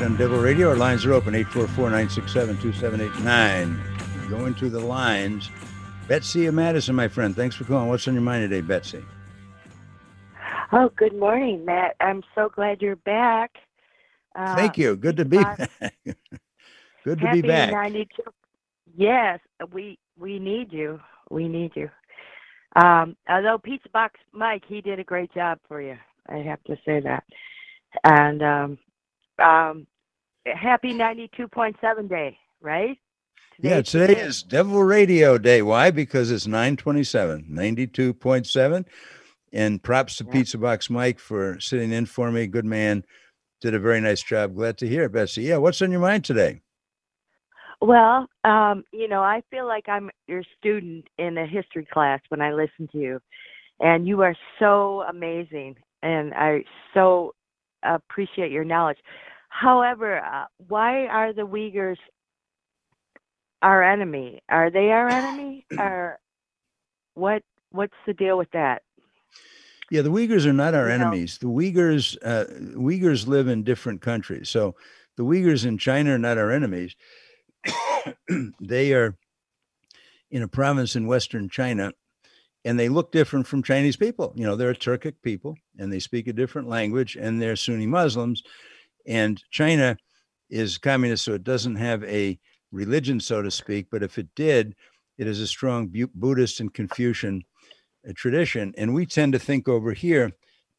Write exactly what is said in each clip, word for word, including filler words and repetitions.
on Devil Radio. Our lines are open, eight four four, nine six seven, two seven eight nine. Going to the lines. Betsy of Madison, my friend. Thanks for calling. What's on your mind today, Betsy? Oh, good morning, Matt. I'm so glad you're back. Uh, Thank you. Good to Pizza be Box, back. Good to be happy back. ninety-two. Yes, we we need you. We need you. Um, although Pizza Box Mike, he did a great job for you. I have to say that. And um, um, happy ninety-two point seven day, right? Yeah, Today's the today day. is Devil Radio Day. Why? Because it's nine twenty-seven, ninety-two point seven. And props to Yeah. Pizza Box Mike for sitting in for me. Good man. Did a very nice job. Glad to hear it, Betsy. Yeah, what's on your mind today? Well, um, you know, I feel like I'm your student in a history class when I listen to you, and you are so amazing, and I so appreciate your knowledge. However, uh, why are the Uyghurs our enemy? Are they our enemy? Or what? What's the deal with that? Yeah, the Uyghurs are not our You know, enemies. The Uyghurs, uh, Uyghurs live in different countries. So the Uyghurs in China are not our enemies. They are in a province in Western China, and they look different from Chinese people. You know, they're a Turkic people, and they speak a different language, and they're Sunni Muslims. And China is communist, so it doesn't have a religion, so to speak. But if it did, it is a strong Buddhist and Confucian uh, tradition. And we tend to think over here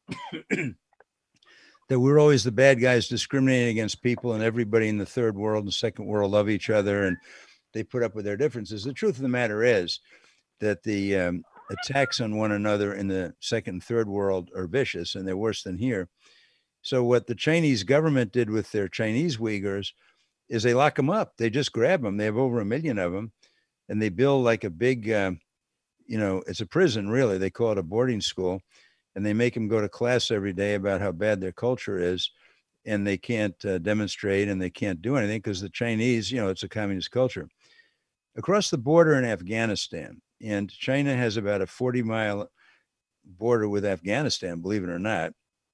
that we're always the bad guys discriminating against people, and everybody in the third world and second world love each other and they put up with their differences. The truth of the matter is that the um, attacks on one another in the second and third world are vicious, and they're worse than here. So what the Chinese government did with their Chinese Uyghurs is they lock them up. They just grab them. They have over a million of them, and they build like a big, um, you know, it's a prison really. They call it a boarding school, and they make them go to class every day about how bad their culture is, and they can't uh, demonstrate and they can't do anything because the Chinese, you know, it's a communist culture. Across the border in Afghanistan, and China has about a forty mile border with Afghanistan, believe it or not,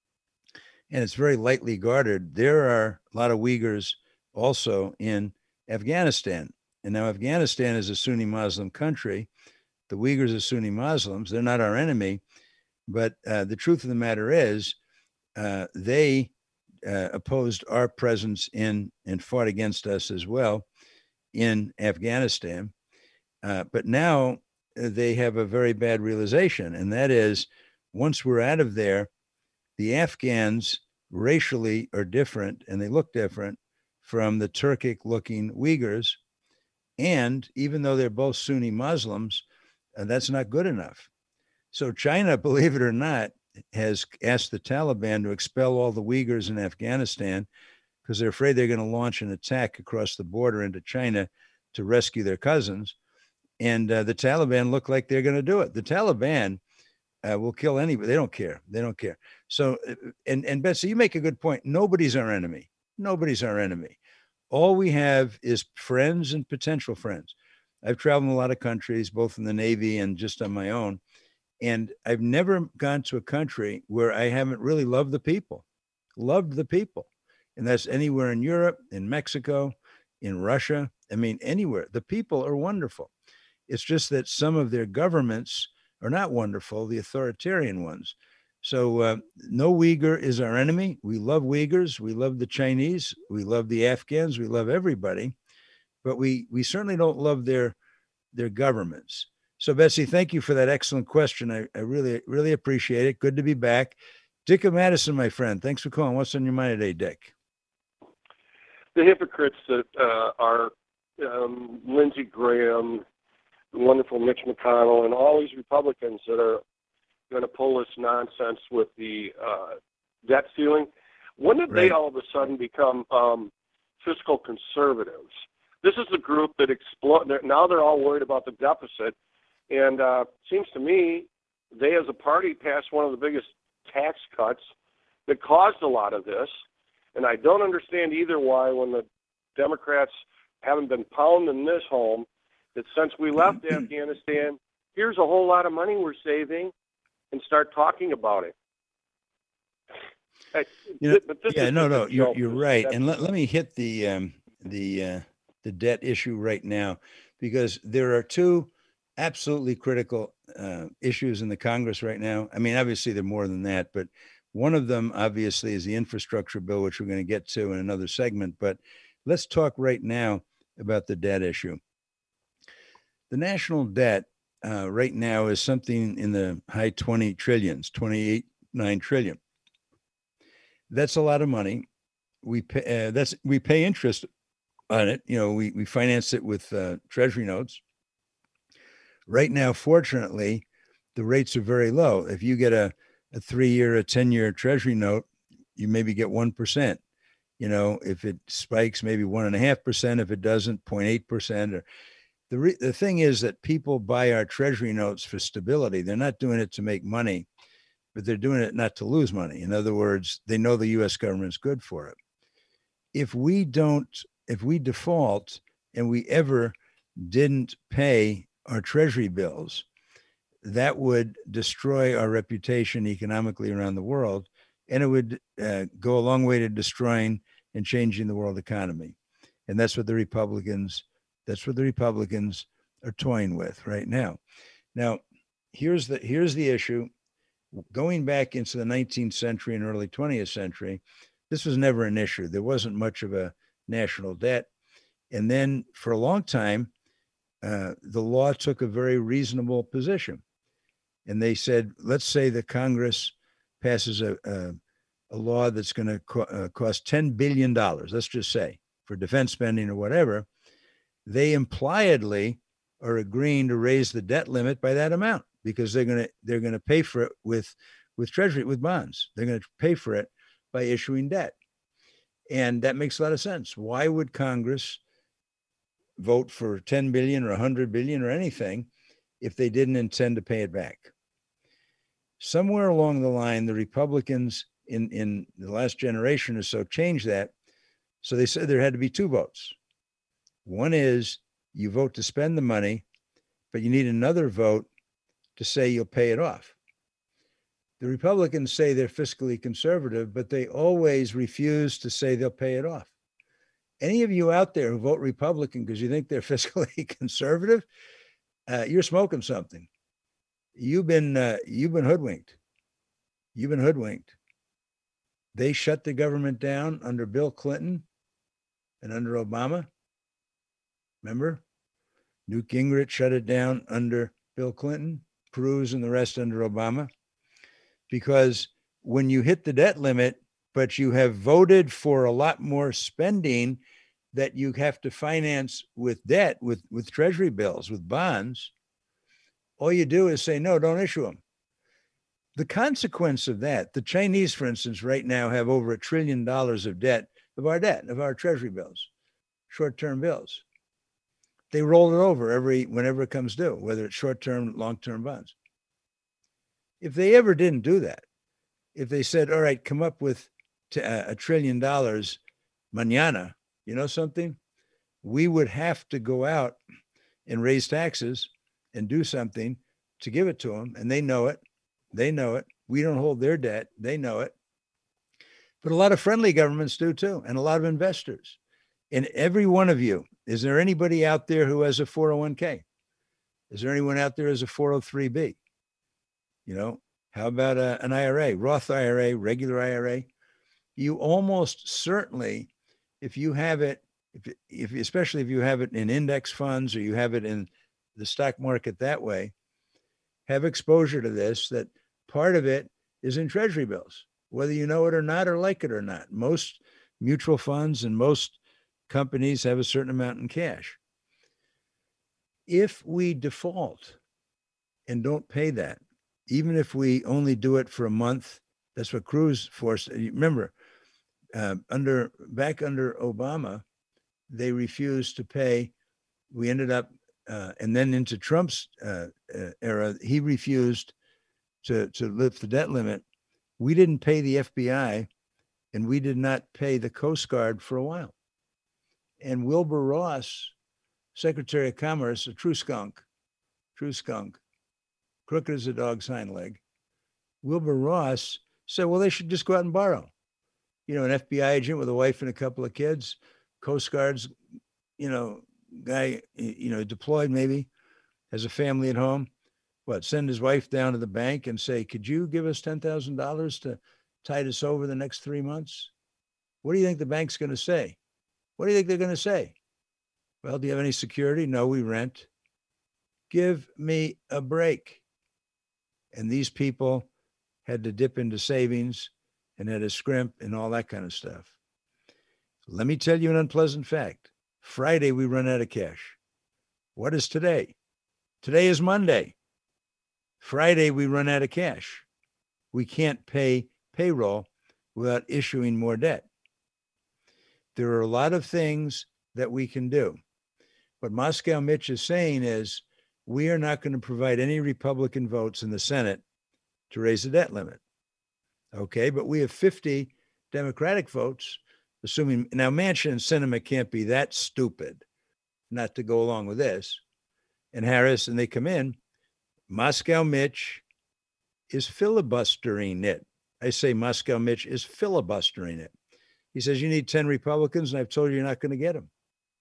and it's very lightly guarded. There are a lot of Uyghurs also in Afghanistan. And now Afghanistan is a Sunni Muslim country. The Uyghurs are Sunni Muslims. They're not our enemy. But uh, the truth of the matter is, uh, they uh, opposed our presence in and fought against us as well in Afghanistan. Uh, but now uh, they have a very bad realization, and that is once we're out of there, the Afghans racially are different and they look different from the Turkic looking Uyghurs. And even though they're both Sunni Muslims, uh, that's not good enough. So China, believe it or not, has asked the Taliban to expel all the Uyghurs in Afghanistan because they're afraid they're going to launch an attack across the border into China to rescue their cousins. And uh, the Taliban look like they're going to do it. The Taliban uh, will kill anybody. They don't care. They don't care. So, uh, and and Betsy, you make a good point. Nobody's our enemy. Nobody's our enemy. All we have is friends and potential friends. I've traveled in a lot of countries, both in the Navy and just on my own. And I've never gone to a country where I haven't really loved the people, loved the people. And that's anywhere in Europe, in Mexico, in Russia. I mean, anywhere. The people are wonderful. It's just that some of their governments are not wonderful, the authoritarian ones. So, uh, no Uyghur is our enemy. We love Uyghurs. We love the Chinese. We love the Afghans. We love everybody. But we, we certainly don't love their, their governments. So, Betsy, thank you for that excellent question. I, I really, really appreciate it. Good to be back. Dick of Madison, my friend. Thanks for calling. What's on your mind today, Dick? The hypocrites that uh, are um, Lindsey Graham, the wonderful Mitch McConnell, and all these Republicans that are going to pull this nonsense with the uh, debt ceiling. When did Right. they all of a sudden become um, fiscal conservatives? This is the group that explode. Now they're all worried about the deficit, and uh, seems to me they, as a party, passed one of the biggest tax cuts that caused a lot of this. And I don't understand either why, when the Democrats haven't been pounding this home, that since we left Afghanistan, here's a whole lot of money we're saving, and start talking about it. Hey, You know, but this yeah, is no, just a no, you're joke. you're This- right. that's- And let, let me hit the um the uh the debt issue right now, because there are two absolutely critical uh issues in the Congress right now. I mean, obviously there are more than that, but one of them obviously is the infrastructure bill, which we're going to get to in another segment. But let's talk right now about the debt issue. The national debt uh, right now is something in the high twenty trillions, twenty-eight, nine trillion. That's a lot of money. We pay, uh, that's, we pay interest on it. You know, we, we finance it with uh, treasury notes. Right now, fortunately, the rates are very low. If you get a, a three year, a ten year treasury note, you maybe get one percent. You know, if it spikes, maybe one and a half percent. If it doesn't, zero point eight percent. Or the re- the thing is that people buy our treasury notes for stability. They're not doing it to make money, but they're doing it not to lose money. In other words, they know the U S government's good for it. If we don't, if we default and we ever didn't pay our treasury bills, that would destroy our reputation economically around the world, and it would uh, go a long way to destroying and changing the world economy. And that's what the Republicans, that's what the Republicans are toying with right now. Now, here's the here's the issue. Going back into the nineteenth century and early twentieth century, this was never an issue. There wasn't much of a national debt. And then for a long time, uh, the law took a very reasonable position. And they said, let's say the Congress passes a, a, a law that's going to co- uh, cost ten billion dollars, let's just say, for defense spending or whatever. They impliedly are agreeing to raise the debt limit by that amount, because they're going to they're going to pay for it with with treasury, with bonds. They're going to pay for it by issuing debt. And that makes a lot of sense. Why would Congress vote for ten billion or one hundred billion or anything if they didn't intend to pay it back? Somewhere along the line, the Republicans in, in the last generation or so changed that. So they said there had to be two votes. One is you vote to spend the money, but you need another vote to say you'll pay it off. The Republicans say they're fiscally conservative, but they always refuse to say they'll pay it off. Any of you out there who vote Republican because you think they're fiscally conservative, uh, you're smoking something. You've been uh, you've been hoodwinked. You've been hoodwinked. They shut the government down under Bill Clinton and under Obama. Remember? Newt Gingrich shut it down under Bill Clinton, Cruz and the rest under Obama. Because when you hit the debt limit, but you have voted for a lot more spending that you have to finance with debt, with, with treasury bills, with bonds, all you do is say, no, don't issue them. The consequence of that, the Chinese, for instance, right now have over a trillion dollars of debt, of our debt, of our treasury bills, short-term bills. They roll it over every, whenever it comes due, whether it's short-term, long-term bonds. If they ever didn't do that, if they said, all right, come up with t- a trillion dollars mañana, you know something? We would have to go out and raise taxes and do something to give it to them. And they know it. They know it. We don't hold their debt. They know it. But a lot of friendly governments do too, and a lot of investors. And every one of you, is there anybody out there who has a four oh one k? Is there anyone out there who has a four oh three b? You know, how about a, an I R A, Roth I R A, regular I R A? You almost certainly, if you have it, if, if especially if you have it in index funds or you have it in the stock market that way, have exposure to this, that part of it is in treasury bills, whether you know it or not, or like it or not. Most mutual funds and most companies have a certain amount in cash. If we default and don't pay that, even if we only do it for a month, that's what Cruz forced. Remember, uh, under back under Obama, they refused to pay. We ended up, uh, and then into Trump's uh, uh, era, he refused to to lift the debt limit. We didn't pay the F B I, and we did not pay the Coast Guard for a while. And Wilbur Ross, Secretary of Commerce, a true skunk, true skunk, crooked as a dog's hind leg. Wilbur Ross said, well, they should just go out and borrow. you know, an F B I agent with a wife and a couple of kids, Coast Guard's, you know, guy, you know, deployed maybe, has a family at home. What, send his wife down to the bank and say, could you give us ten thousand dollars to tide us over the next three months? What do you think the bank's going to say? What do you think they're going to say? Well, do you have any security? No, we rent. Give me a break. And these people had to dip into savings and had to scrimp and all that kind of stuff. Let me tell you an unpleasant fact. Friday, we run out of cash. What is today? Today is Monday. Friday, we run out of cash. We can't pay payroll without issuing more debt. There are a lot of things that we can do. What Moscow Mitch is saying is, we are not going to provide any Republican votes in the Senate to raise the debt limit. Okay, but we have fifty Democratic votes, assuming, now Manchin and Sinema can't be that stupid not to go along with this. And Harris, and they come in, Moscow Mitch is filibustering it. I say Moscow Mitch is filibustering it. He says, you need ten Republicans, and I've told you you're not going to get them.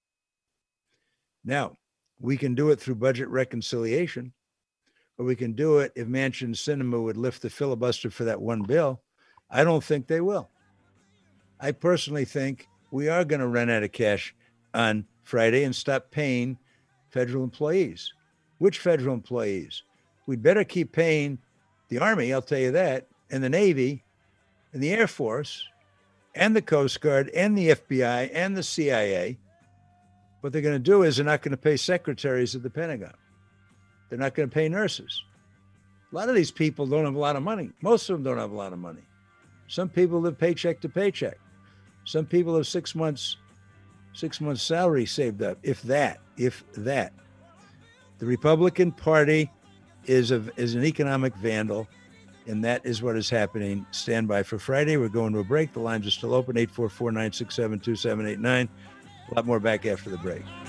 Now, we can do it through budget reconciliation, or we can do it if Manchin and Sinema would lift the filibuster for that one bill. I don't think they will. I personally think we are going to run out of cash on Friday and stop paying federal employees. Which federal employees? We'd better keep paying the Army, I'll tell you that, and the Navy, and the Air Force, and the Coast Guard, and the F B I, and the C I A. What they're going to do is they're not going to pay secretaries at the Pentagon. They're not going to pay nurses. A lot of these people don't have a lot of money. Most of them don't have a lot of money. Some people live paycheck to paycheck. Some people have six months, six months salary saved up, if that, if that. The Republican Party is a, is an economic vandal, and that is what is happening. Stand by for Friday. We're going to a break. The lines are still open, eight four four, nine six seven, two seven eight nine. A lot more back after the break.